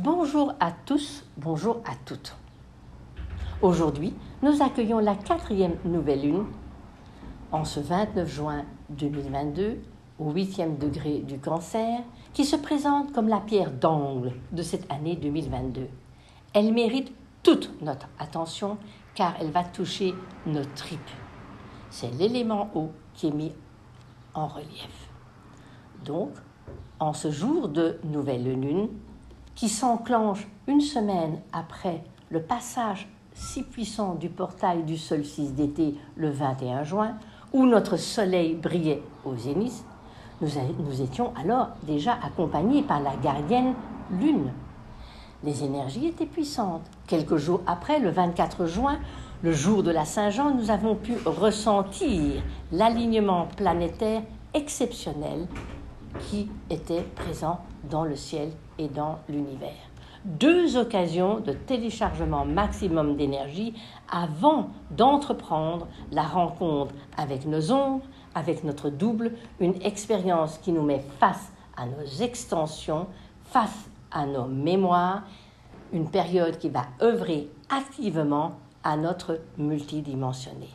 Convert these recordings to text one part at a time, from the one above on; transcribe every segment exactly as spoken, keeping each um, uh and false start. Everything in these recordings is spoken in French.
Bonjour à tous, bonjour à toutes. Aujourd'hui, nous accueillons la quatrième nouvelle lune en ce vingt-neuf juin deux mille vingt-deux, au huitième degré du Cancer, qui se présente comme la pierre d'angle de cette année deux mille vingt-deux. Elle mérite toute notre attention car elle va toucher nos tripes. C'est l'élément eau qui est mis en relief. Donc, en ce jour de nouvelle lune, qui s'enclenche une semaine après le passage si puissant du portail du solstice d'été le vingt et un juin, où notre soleil brillait au zénith, nous, nous étions alors déjà accompagnés par la gardienne lune. Les énergies étaient puissantes. Quelques jours après, le vingt-quatre juin, le jour de la Saint-Jean, nous avons pu ressentir l'alignement planétaire exceptionnel qui était présent dans le ciel et dans l'univers. Deux occasions de téléchargement maximum d'énergie avant d'entreprendre la rencontre avec nos ombres, avec notre double, une expérience qui nous met face à nos extensions, face à nos mémoires, une période qui va œuvrer activement à notre multidimensionné.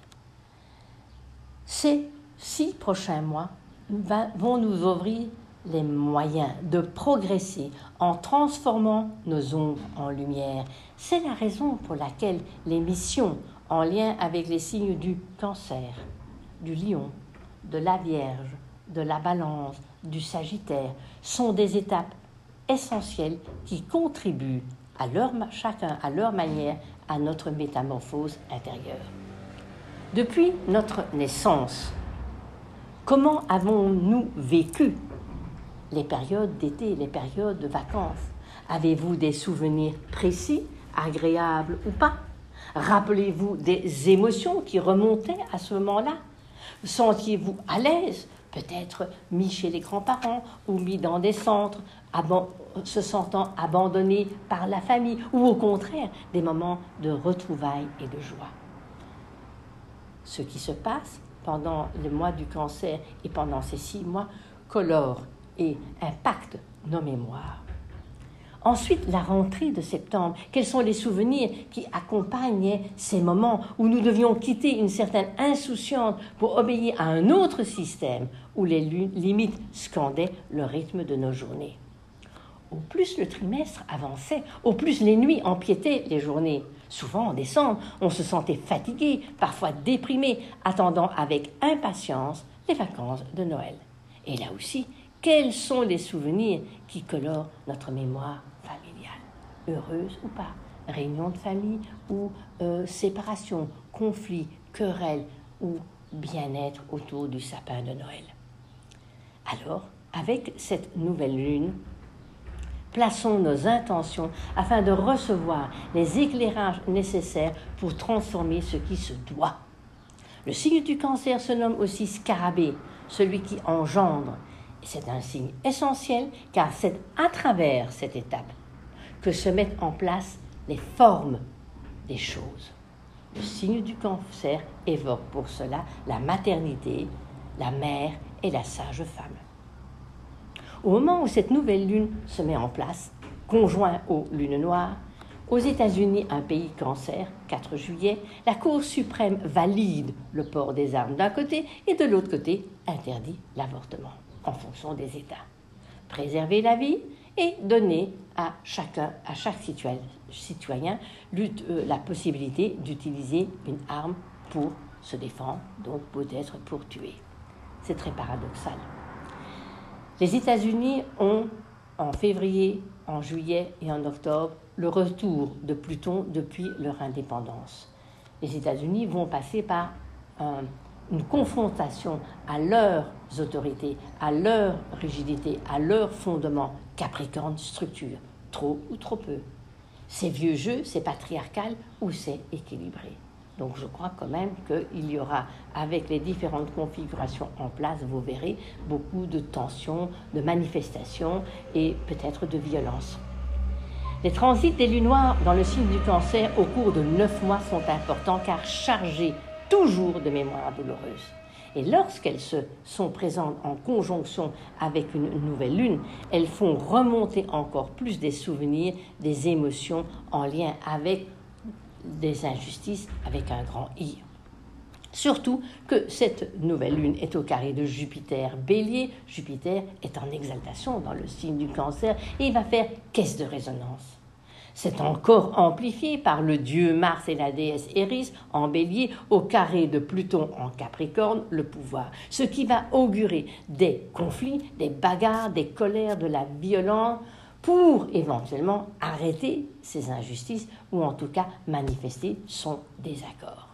Ces six prochains mois vont nous ouvrir les moyens de progresser en transformant nos ombres en lumière. C'est la raison pour laquelle les missions en lien avec les signes du Cancer, du Lion, de la Vierge, de la Balance, du Sagittaire sont des étapes essentielles qui contribuent à leur, chacun à leur manière à notre métamorphose intérieure. Depuis notre naissance, comment avons-nous vécu les périodes d'été, les périodes de vacances? Avez-vous des souvenirs précis, agréables ou pas? Rappelez-vous des émotions qui remontaient à ce moment-là? Sentiez-vous à l'aise, peut-être mis chez les grands-parents ou mis dans des centres, se sentant abandonné par la famille, ou au contraire, des moments de retrouvailles et de joie? Ce qui se passe pendant le mois du Cancer et pendant ces six mois colore et impacte nos mémoires. Ensuite, la rentrée de septembre. Quels sont les souvenirs qui accompagnaient ces moments où nous devions quitter une certaine insouciance pour obéir à un autre système où les limites scandaient le rythme de nos journées? Au plus le trimestre avançait, au plus les nuits empiétaient les journées. Souvent en décembre, on se sentait fatigué, parfois déprimé, attendant avec impatience les vacances de Noël. Et là aussi, quels sont les souvenirs qui colorent notre mémoire familiale? Heureuse ou pas? Réunion de famille ou euh, séparation, conflit, querelle ou bien-être autour du sapin de Noël? Alors, avec cette nouvelle lune, plaçons nos intentions afin de recevoir les éclairages nécessaires pour transformer ce qui se doit. Le signe du Cancer se nomme aussi scarabée, celui qui engendre. C'est un signe essentiel car c'est à travers cette étape que se mettent en place les formes des choses. Le signe du Cancer évoque pour cela la maternité, la mère et la sage femme. Au moment où cette nouvelle lune se met en place, conjoint aux lunes noires, aux États-Unis, un pays Cancer, quatre juillet, la Cour suprême valide le port des armes d'un côté et de l'autre côté interdit l'avortement en fonction des États. Préserver la vie et donner à chacun, à chaque citoyen la possibilité d'utiliser une arme pour se défendre, donc peut-être pour tuer. C'est très paradoxal. Les États-Unis ont, en février, en juillet et en octobre, le retour de Pluton depuis leur indépendance. Les États-Unis vont passer par un, une confrontation à leurs autorités, à leur rigidité, à leur fondement. Capricorne structure, trop ou trop peu. C'est vieux jeu, c'est patriarcal ou c'est équilibré. Donc je crois quand même qu'il y aura, avec les différentes configurations en place, vous verrez, beaucoup de tensions, de manifestations et peut-être de violence. Les transits des lunes noires dans le signe du Cancer au cours de neuf mois sont importants car chargés toujours de mémoires douloureuses. Et lorsqu'elles se sont présentes en conjonction avec une nouvelle lune, elles font remonter encore plus des souvenirs, des émotions en lien avec des injustices avec un grand I. Surtout que cette nouvelle lune est au carré de Jupiter Bélier. Jupiter est en exaltation dans le signe du Cancer et il va faire caisse de résonance. C'est encore amplifié par le dieu Mars et la déesse Eris en Bélier au carré de Pluton en Capricorne, le pouvoir, ce qui va augurer des conflits, des bagarres, des colères, de la violence pour éventuellement arrêter ces injustices ou en tout cas manifester son désaccord.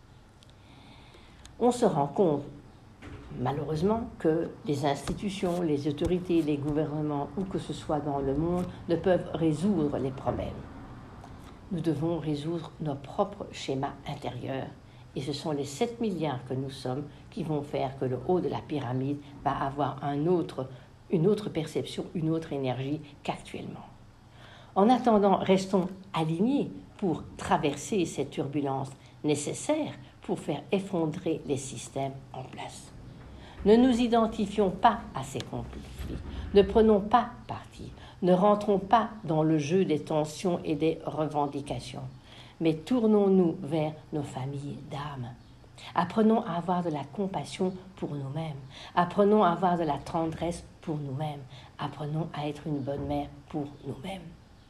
On se rend compte, malheureusement, que les institutions, les autorités, les gouvernements, ou que ce soit dans le monde, ne peuvent résoudre les problèmes. Nous devons résoudre nos propres schémas intérieurs. Et ce sont les sept milliards que nous sommes qui vont faire que le haut de la pyramide va avoir un autre, une autre perception, une autre énergie qu'actuellement. En attendant, restons alignés pour traverser cette turbulence nécessaire pour faire effondrer les systèmes en place. Ne nous identifions pas à ces conflits, ne prenons pas parti, ne rentrons pas dans le jeu des tensions et des revendications, mais tournons-nous vers nos familles d'âme. Apprenons à avoir de la compassion pour nous-mêmes, apprenons à avoir de la tendresse pour nous-mêmes, apprenons à être une bonne mère pour nous-mêmes.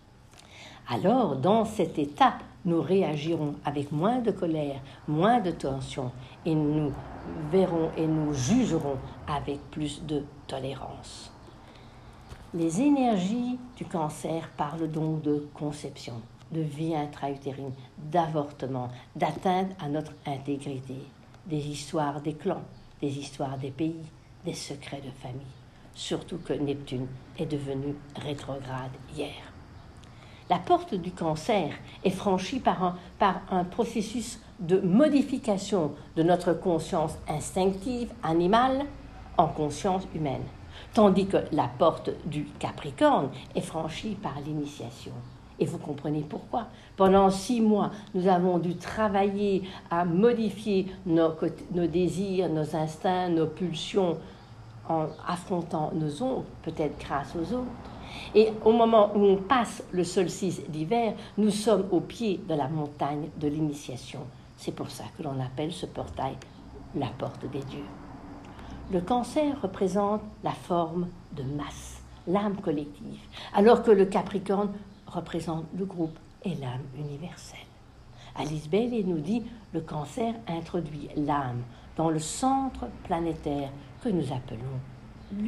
Alors, dans cet état, nous réagirons avec moins de colère, moins de tension, et nous verrons et nous jugerons avec plus de tolérance. Les énergies du Cancer parlent donc de conception, de vie intra-utérine, d'avortement, d'atteinte à notre intégrité, des histoires des clans, des histoires des pays, des secrets de famille. Surtout que Neptune est devenu rétrograde hier. La porte du Cancer est franchie par un, par un processus de modification de notre conscience instinctive, animale, en conscience humaine, tandis que la porte du Capricorne est franchie par l'initiation. Et vous comprenez pourquoi. Pendant six mois, nous avons dû travailler à modifier nos, nos désirs, nos instincts, nos pulsions, en affrontant nos ombres, peut-être grâce aux autres. Et au moment où on passe le solstice d'hiver, nous sommes au pied de la montagne de l'initiation. C'est pour ça que l'on appelle ce portail la porte des dieux. Le Cancer représente la forme de masse, l'âme collective, alors que le Capricorne représente le groupe et l'âme universelle. Alice Bailey nous dit « Le Cancer introduit l'âme dans le centre planétaire que nous appelons l'humanité ».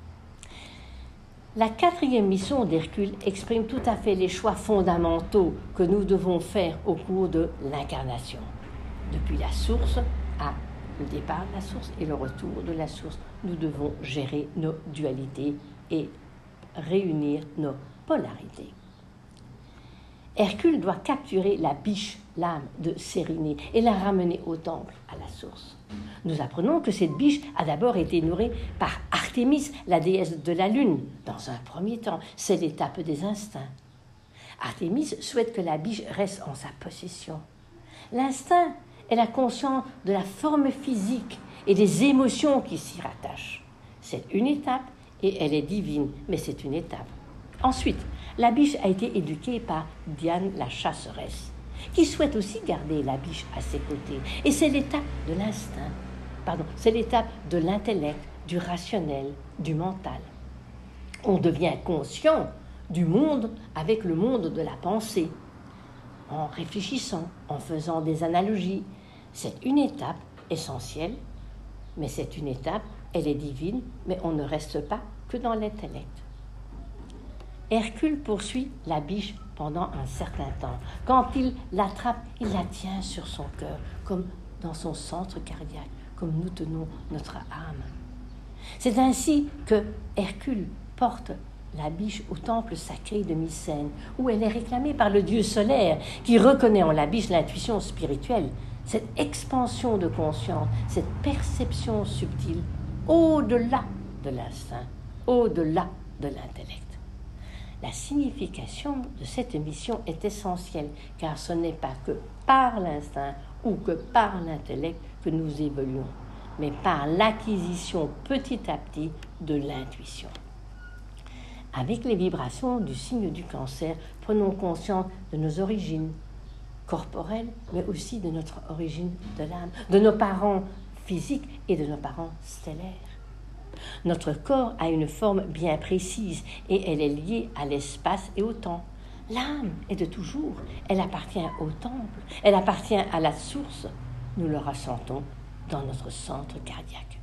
La quatrième mission d'Hercule exprime tout à fait les choix fondamentaux que nous devons faire au cours de l'incarnation. Depuis la source à le départ de la source et le retour de la source, nous devons gérer nos dualités et réunir nos polarités. Hercule doit capturer la biche, l'âme de Sérénée, et la ramener au temple, à la source. Nous apprenons que cette biche a d'abord été nourrie par Artémis, la déesse de la lune. Dans un premier temps, c'est l'étape des instincts. Artémis souhaite que la biche reste en sa possession. L'instinct est la conscience de la forme physique et des émotions qui s'y rattachent. C'est une étape et elle est divine, mais c'est une étape. Ensuite, la biche a été éduquée par Diane la chasseresse, qui souhaite aussi garder la biche à ses côtés. Et c'est l'étape de l'instinct, pardon, c'est l'étape de l'intellect, du rationnel, du mental. On devient conscient du monde avec le monde de la pensée, en réfléchissant, en faisant des analogies. C'est une étape essentielle, mais c'est une étape, elle est divine, mais on ne reste pas que dans l'intellect. Hercule poursuit la biche pendant un certain temps. Quand il l'attrape, il la tient sur son cœur, comme dans son centre cardiaque, comme nous tenons notre âme. C'est ainsi que Hercule porte la biche au temple sacré de Mycène, où elle est réclamée par le dieu solaire, qui reconnaît en la biche l'intuition spirituelle, cette expansion de conscience, cette perception subtile, au-delà de l'instinct, au-delà de l'intellect. La signification de cette mission est essentielle, car ce n'est pas que par l'instinct ou que par l'intellect que nous évoluons. mais par l'acquisition petit à petit de l'intuition. Avec les vibrations du signe du Cancer, prenons conscience de nos origines corporelles, mais aussi de notre origine de l'âme, de nos parents physiques et de nos parents stellaires. Notre corps a une forme bien précise et elle est liée à l'espace et au temps. L'âme est de toujours, elle appartient au temple, elle appartient à la source. Nous le ressentons dans notre centre cardiaque.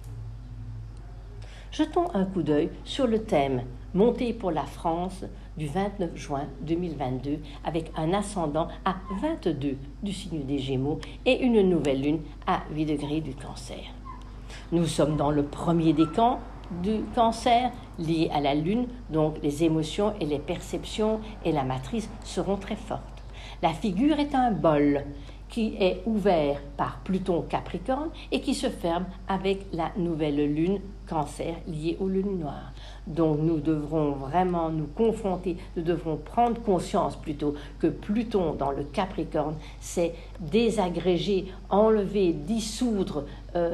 Jetons un coup d'œil sur le thème « Montée pour la France » du vingt-neuf juin deux mille vingt-deux avec un ascendant à vingt-deux du signe des Gémeaux et une nouvelle lune à huit degrés du Cancer. Nous sommes dans le premier décan du Cancer lié à la lune, donc les émotions et les perceptions et la matrice seront très fortes. La figure est un bol qui est ouvert par Pluton Capricorne et qui se ferme avec la nouvelle lune Cancer liée aux lunes noires. Donc nous devrons vraiment nous confronter, nous devrons prendre conscience plutôt que Pluton dans le Capricorne, c'est désagréger, enlever, dissoudre, euh,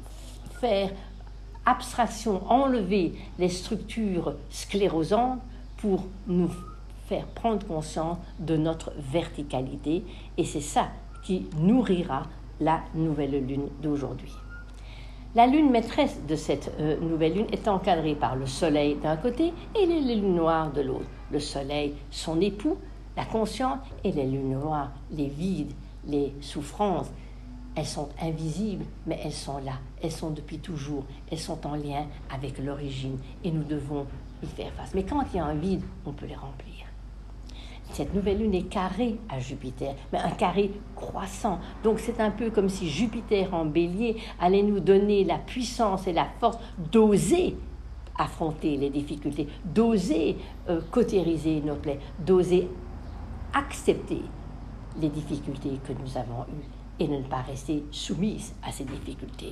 faire abstraction, enlever les structures sclérosantes pour nous faire prendre conscience de notre verticalité et c'est ça qui nourrira la nouvelle lune d'aujourd'hui. La lune maîtresse de cette euh, nouvelle lune est encadrée par le soleil d'un côté et les lunes noires de l'autre. Le soleil, son époux, la conscience, et les lunes noires, les vides, les souffrances. Elles sont invisibles, mais elles sont là, elles sont depuis toujours, elles sont en lien avec l'origine et nous devons y faire face. Mais quand il y a un vide, on peut les remplir. Cette nouvelle lune est carrée à Jupiter, mais un carré croissant. Donc c'est un peu comme si Jupiter en bélier allait nous donner la puissance et la force d'oser affronter les difficultés, d'oser euh, cautériser nos plaies, d'oser accepter les difficultés que nous avons eues et de ne pas rester soumise à ces difficultés.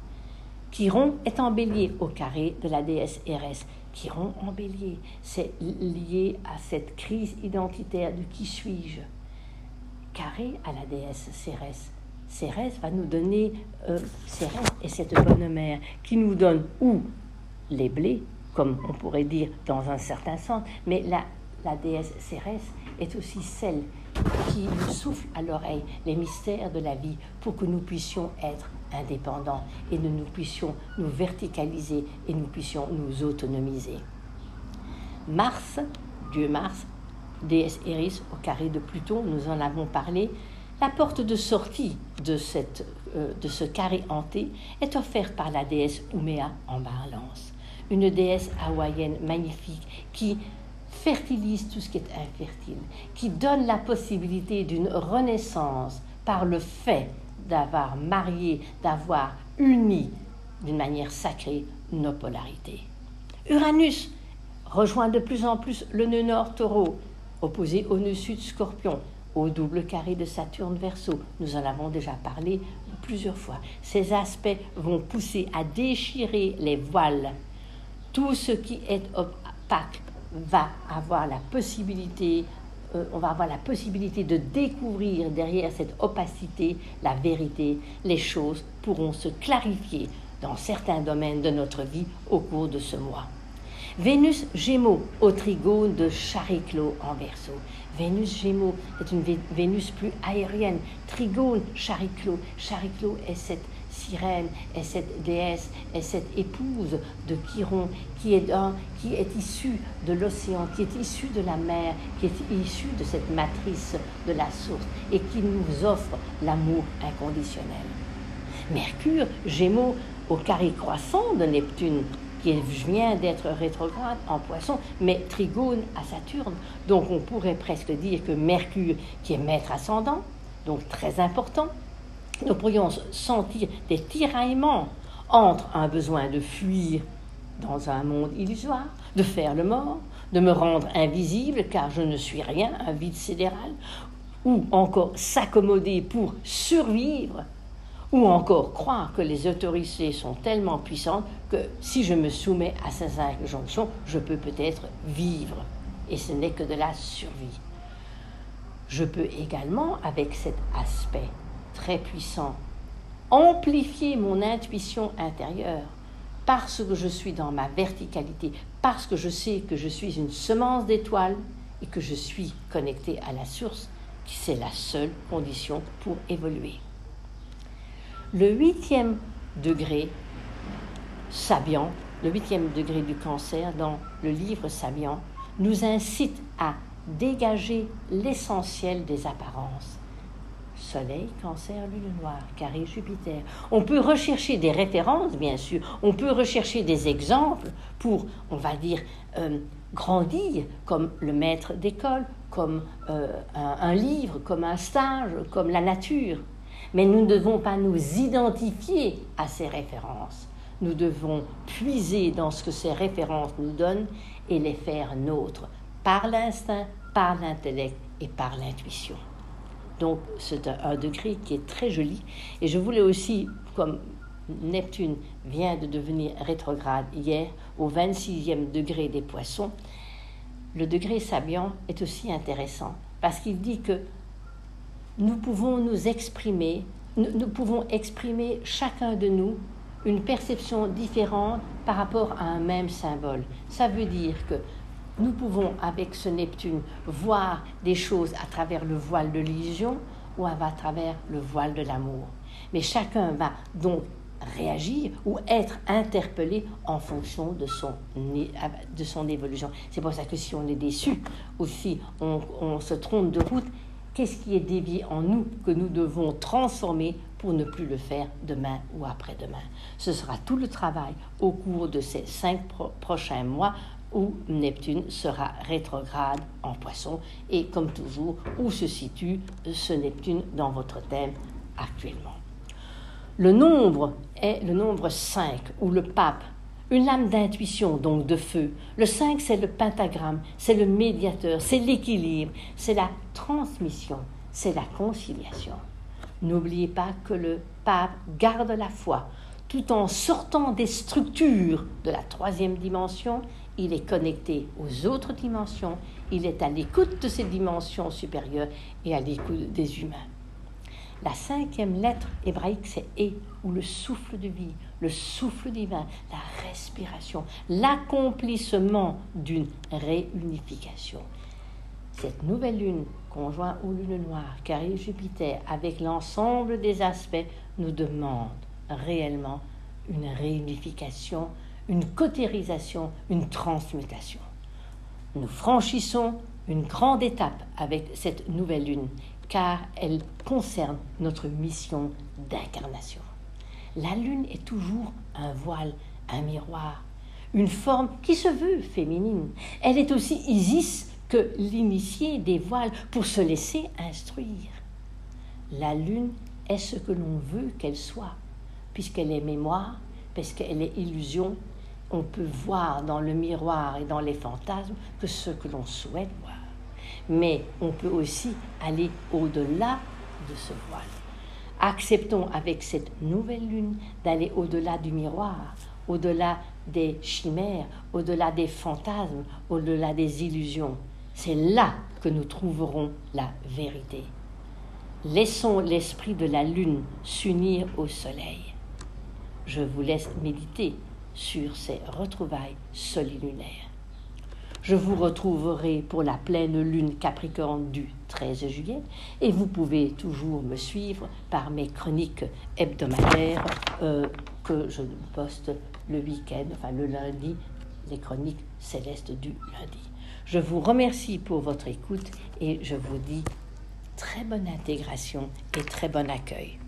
Chiron est en bélier au carré de la déesse Érès. Chiron en bélier, c'est lié à cette crise identitaire de qui suis-je. Carré à la déesse Cérès. Cérès va nous donner, euh, Cérès est cette bonne mère qui nous donne ou les blés, comme on pourrait dire dans un certain sens, mais la, la déesse Cérès est aussi celle qui nous souffle à l'oreille les mystères de la vie pour que nous puissions être indépendants et que nous puissions nous verticaliser et nous puissions nous autonomiser. Mars, Dieu Mars, déesse Eris au carré de Pluton, nous en avons parlé. La porte de sortie de, cette, euh, de ce carré hanté est offerte par la déesse Ouméa en Balance, une déesse hawaïenne magnifique qui fertilise tout ce qui est infertile, qui donne la possibilité d'une renaissance par le fait d'avoir marié, d'avoir uni d'une manière sacrée nos polarités. Uranus rejoint de plus en plus le nœud nord Taureau, opposé au nœud sud Scorpion, au double carré de Saturne Verseau. Nous en avons déjà parlé plusieurs fois. Ces aspects vont pousser à déchirer les voiles. Tout ce qui est opaque va avoir la possibilité, euh, on va avoir la possibilité de découvrir derrière cette opacité la vérité. Les choses pourront se clarifier dans certains domaines de notre vie au cours de ce mois. Vénus Gémeaux au trigone de Chariclo en Verseau. Vénus Gémeaux est une vé- Vénus plus aérienne. Trigone Chariclo. Chariclo est cette sirène, est cette déesse, est cette épouse de Chiron qui est, un, qui est issue de l'océan, qui est issue de la mer, qui est issue de cette matrice de la source et qui nous offre l'amour inconditionnel. Mercure Gémeaux au carré croissant de Neptune, qui vient d'être rétrograde en Poisson, mais trigone à Saturne. Donc on pourrait presque dire que Mercure, qui est maître ascendant, donc très important, nous pourrions sentir des tiraillements entre un besoin de fuir dans un monde illusoire, de faire le mort, de me rendre invisible car je ne suis rien, un vide sidéral, ou encore s'accommoder pour survivre, ou encore croire que les autorités sont tellement puissantes que si je me soumets à ces injonctions, je peux peut-être vivre. Et ce n'est que de la survie. Je peux également, avec cet aspect très puissant amplifier mon intuition intérieure parce que je suis dans ma verticalité, parce que je sais que je suis une semence d'étoiles et que je suis connecté à la source, qui c'est la seule condition pour évoluer. Le huitième degré Sabian, le huitième degré du cancer dans le livre Sabian, nous incite à dégager l'essentiel des apparences. Soleil, Cancer, Lune noire, Carré, Jupiter. On peut rechercher des références, bien sûr. On peut rechercher des exemples pour, on va dire, euh, grandir, comme le maître d'école, comme euh, un, un livre, comme un stage, comme la nature. Mais nous ne devons pas nous identifier à ces références. Nous devons puiser dans ce que ces références nous donnent et les faire nôtres, par l'instinct, par l'intellect et par l'intuition. Donc, c'est un, un degré qui est très joli. Et je voulais aussi, comme Neptune vient de devenir rétrograde hier, au vingt-sixième degré des Poissons, le degré Sabian est aussi intéressant parce qu'il dit que nous pouvons nous exprimer, nous, nous pouvons exprimer chacun de nous une perception différente par rapport à un même symbole. Ça veut dire que nous pouvons, avec ce Neptune, voir des choses à travers le voile de l'illusion ou à travers le voile de l'amour. Mais chacun va donc réagir ou être interpellé en fonction de son, de son évolution. C'est pour ça que si on est déçu ou si on, on se trompe de route, qu'est-ce qui est dévié en nous que nous devons transformer pour ne plus le faire demain ou après-demain? Ce sera tout le travail au cours de ces cinq pro- prochains mois où Neptune sera rétrograde en Poisson et comme toujours, où se situe ce Neptune dans votre thème actuellement. Le nombre est le nombre cinq, ou le pape, une lame d'intuition, donc de feu. Le cinq, c'est le pentagramme, c'est le médiateur, c'est l'équilibre, c'est la transmission, c'est la conciliation. N'oubliez pas que le pape garde la foi, tout en sortant des structures de la troisième dimension. Il est connecté aux autres dimensions, il est à l'écoute de ces dimensions supérieures et à l'écoute des humains. La cinquième lettre hébraïque, c'est « et », ou le souffle de vie, le souffle divin, la respiration, l'accomplissement d'une réunification. Cette nouvelle lune, conjointe aux lunes noires, Carré Jupiter, avec l'ensemble des aspects, nous demande réellement une réunification, une cautérisation, une transmutation. Nous franchissons une grande étape avec cette nouvelle lune, car elle concerne notre mission d'incarnation. La lune est toujours un voile, un miroir, une forme qui se veut féminine. Elle est aussi Isis que l'initié des voiles pour se laisser instruire. La lune est ce que l'on veut qu'elle soit, puisqu'elle est mémoire, puisqu'elle est illusion. On peut voir dans le miroir et dans les fantasmes que ce que l'on souhaite voir. Mais on peut aussi aller au-delà de ce voile. Acceptons avec cette nouvelle lune d'aller au-delà du miroir, au-delà des chimères, au-delà des fantasmes, au-delà des illusions. C'est là que nous trouverons la vérité. Laissons l'esprit de la lune s'unir au soleil. Je vous laisse méditer sur ces retrouvailles solilunaires. Je vous retrouverai pour la pleine lune Capricorne du treize juillet et vous pouvez toujours me suivre par mes chroniques hebdomadaires euh, que je poste le week-end, enfin le lundi, les chroniques célestes du lundi. Je vous remercie pour votre écoute et je vous dis très bonne intégration et très bon accueil.